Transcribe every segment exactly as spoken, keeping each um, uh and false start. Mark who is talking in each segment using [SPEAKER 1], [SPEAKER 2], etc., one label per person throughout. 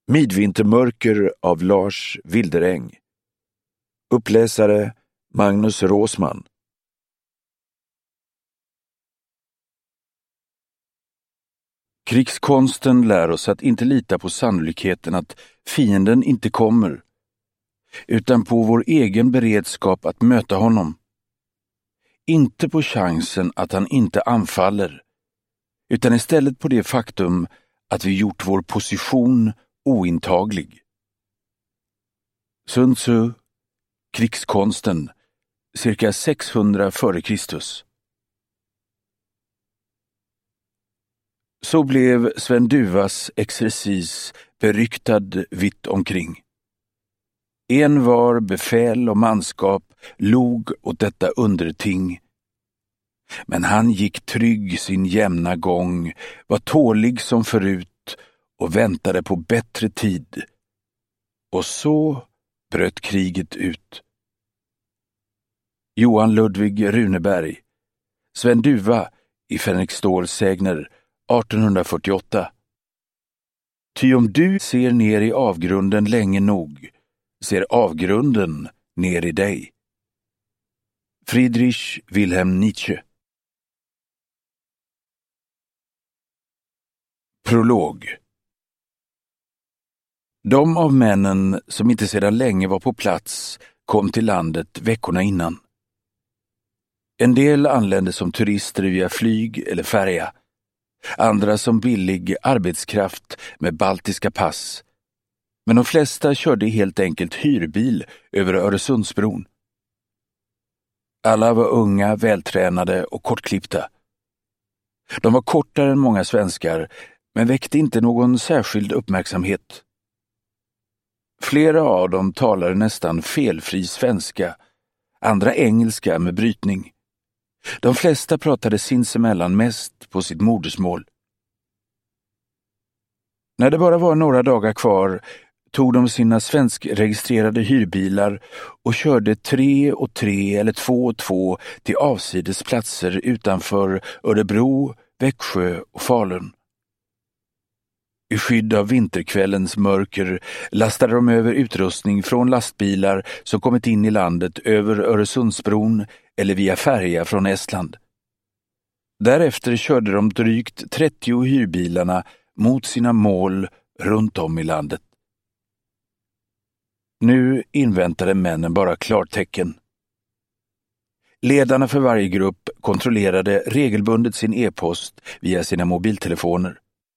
[SPEAKER 1] Midvintermörker av Lars Wilderäng. Uppläsare Magnus Råsman. Krigskonsten lär oss att inte lita på sannolikheten att fienden inte kommer, utan på vår egen beredskap att möta honom. Inte på chansen att han inte anfaller, utan istället på det faktum att vi gjort vår position ointaglig. Sun Tzu, Krigskonsten, cirka sexhundra före Kristus. Så blev Sven Duvas exercis beryktad vitt omkring. En var befäl och manskap log åt detta underting. Men han gick trygg sin jämna gång, var tålig som förut och väntade på bättre tid. Och så bröt kriget ut. Johan Ludvig Runeberg, Sven Duva i Fänrik Ståls sägner arton fyrtioåtta. Ty om du ser ner i avgrunden länge nog, ser avgrunden ner i dig. Friedrich Wilhelm Nietzsche. Prolog. De av männen som inte sedan länge var på plats kom till landet veckorna innan. En del anlände som turister via flyg eller färja, andra som billig arbetskraft med baltiska pass, men de flesta körde helt enkelt hyrbil över Öresundsbron. Alla var unga, vältränade och kortklippta. De var kortare än många svenskar, men väckte inte någon särskild uppmärksamhet. Flera av dem talade nästan felfri svenska, andra engelska med brytning. De flesta pratade sinsemellan mest på sitt modersmål. När det bara var några dagar kvar tog de sina svenskregistrerade hyrbilar och körde tre och tre eller två och två till avsides platser utanför Örebro, Växjö och Falun. I skydd av vinterkvällens mörker lastade de över utrustning från lastbilar som kommit in i landet över Öresundsbron eller via färja från Estland. Därefter körde de drygt trettio hyrbilarna mot sina mål runt om i landet. Nu inväntade männen bara klartecken. Ledarna för varje grupp kontrollerade regelbundet sin e-post via sina mobiltelefoner.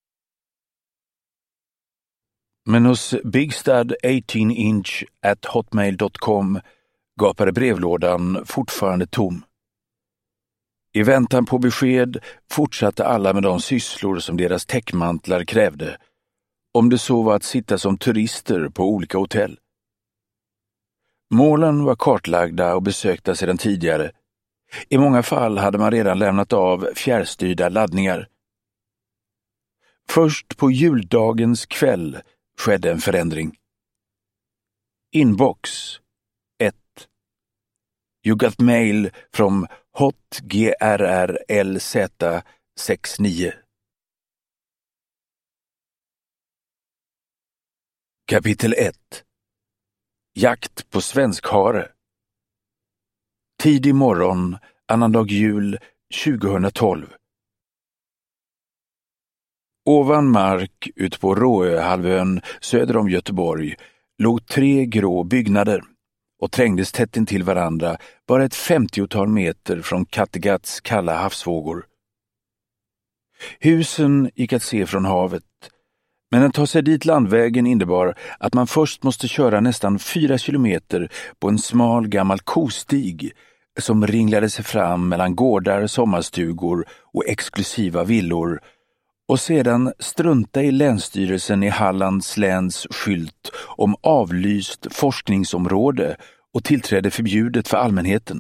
[SPEAKER 1] Men hos bigstad arton inch at hotmail dot com gapade brevlådan fortfarande tom. I väntan på besked fortsatte alla med de sysslor som deras täckmantlar krävde, om det så var att sitta som turister på olika hotell. Målen var kartlagda och besökta sedan tidigare. I många fall hade man redan lämnat av fjärrstyrda laddningar. Först på juldagens kväll skedde en förändring. Inbox ett. You got mail from hot g r r l z sextionio. Kapitel ett. Jakt på svenskhare. Tidig morgon, annandag jul tjugohundratolv. Ovan mark ut på Råöhalvön söder om Göteborg låg tre grå byggnader och trängdes tätt intill varandra bara ett femtiotal meter från Kattegats kalla havsvågor. Husen gick att se från havet, men att ta sig dit landvägen innebar att man först måste köra nästan fyra kilometer på en smal gammal kostig som ringlade sig fram mellan gårdar, sommarstugor och exklusiva villor och sedan strunta i Länsstyrelsen i Hallands läns skylt om avlyst forskningsområde och tillträde förbjudet för allmänheten.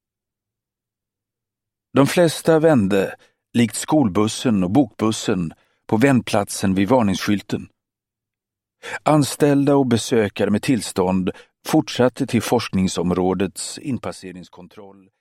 [SPEAKER 1] De flesta vände, likt skolbussen och bokbussen, på vändplatsen vid varningsskylten. Anställda och besökare med tillstånd fortsatte till forskningsområdets inpasseringskontroll